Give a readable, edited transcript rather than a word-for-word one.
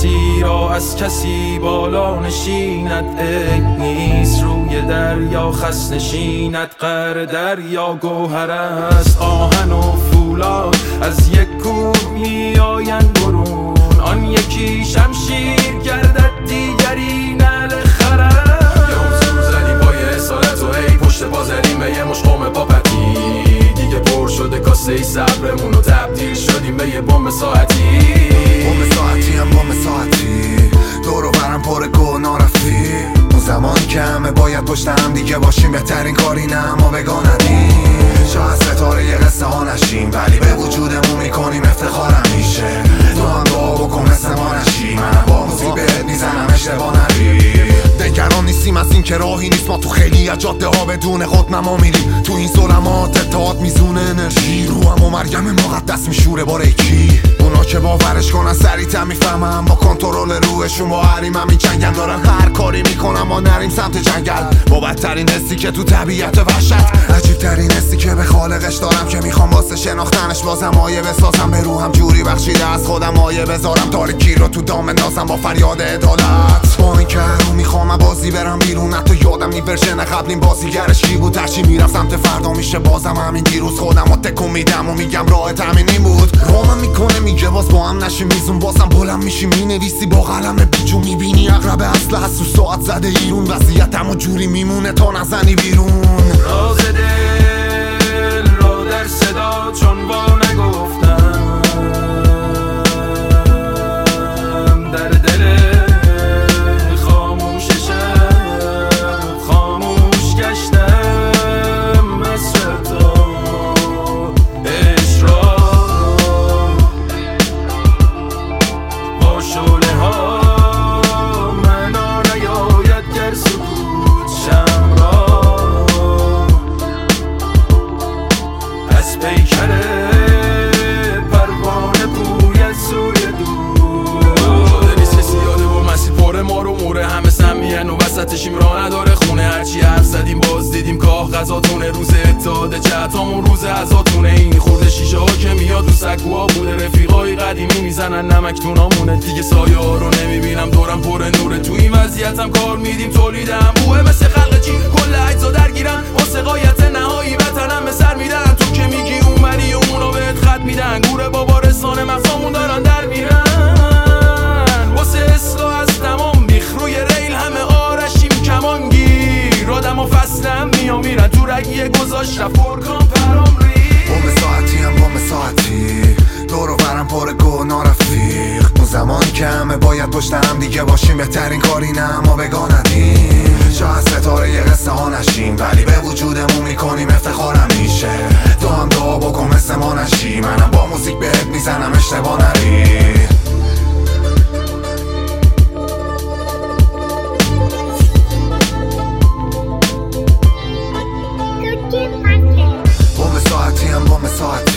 کسی را از کسی بالا نشیند، عیب نیست روی دریا خس نشیند. قعر دریا گوهر است، آهن و فولاد از یک کوه می آیند برون. آن یکی شمشیر گردد دیگری نعل خرد. یه حضور زدیم با یه اصالت و ای پشت پا زدیم به یه مشقوم پاپتی. دیگه پر شده کاسه ای صبرمون و تبدیل شدیم به یه بمب ساعتی. بمب ساعتی هم بمب ساعتی، دور و برم پر گناه رفتی. اون زمان که همه باید پشت هم دیگه باشیم، بهترین کاری نه اما بگاندیم. شاید ستاره یه قصه ها نشیم، ولی به وجودمون میکنیم افتخارم میشه. تو هم دعا بکن مثل ما نشی، من با موزیک بهت میزنم اشتباه نری. نگران نیستیم از این که راهی نیست، ما تو خیلی از جاده ها بدون خودنما میریم. تو این ظلمات اتحاد میزونه انرژی، رو هم و مریم مقدس میشوره با ریکی. اونا که باورش کنن سریع‌تر میفهمم، با کنترل روحشون با حریم همین جنگل. دارن هر کاری میکنم ما نریم سمت جنگل، با بدترین حسی که تو طبیعت وحشت. عجیب ترین حسی که به خالقش دارم، که میخوام واسه شناختنش بازم آیه بسازم. به روحم جوری بخشیده از خودم آیه بذارم، تاریکی رو تو دام نازم با فریاد عدالت. با این که رو میخوام بازی برم بیرون، حتی یادم نی ورژن قبلیم بازیگرش کی بود. هرچی میرم سمت فردا میشه بازم همین دیروز. خودم رو تکون میدم و میگم راه تامین این بود. رومم میکنه میگه باز با هم نشیم میزون، بازم بلند میشی مینویسی با قلم بیجون. میبینی اقرب اصل هست و ساعت زده ایرون، وضعیتم و جوری میمونه تا نزنی بیرون. راز دل را در صدا چون با نگفتم، در دل خاموش شب خاموش گشتم. عصر تو عشق را با شعله ها معنا نیاید گر سکوت شم را. از پیکر پروانه بوید سوی دور. شده نیست کسی یاده و مسیر پاره ما رو موره. همه سمیهن و وسطشیم راه نداره خونه. هرچی حرف زدیم باز دیدیم کاه غذاتونه. روز اتحاد جهتامون روز عزاتونه. این خورده شیشه ها که میاد رو سکوها بوده. رفیقای قدیمی میزنن نمک تونامونه. دیگه سایه ها رو نمیبینم دورم پر نوره. تو این وضعیتم کار میدیم تولیدم بوه مثل خلق چین. کل اجزا درگیرن واسه غایت نهایی وطنم به سر میدن. تو که میگی اونوری و اونا بهت خط میدن. گوره بابا رسانه مغزامون دارن در میرن. واسه اصلاح از تمام بیخ روی ریل همه آرشیم کمانگیر. آدم و فصلم میام میرن تو رگیه گذاشت رفت برکان پرام ری. بمب ساعتی هم بمب ساعتی، دور و برم پر گناه رفیق. اون زمان که همه باید پشت هم دیگه باشیم، بهترین کاری نه اما بگاندیم. شاید ستاره یه قصه ها نشیم، ولی به وجودمون میکنیم افتخارم میشه. تو هم دعا بکن مثل ما نشی، منم با موزیک بهت میزنم اشتباه نری. بمب ساعتی هم بمب ساعتی،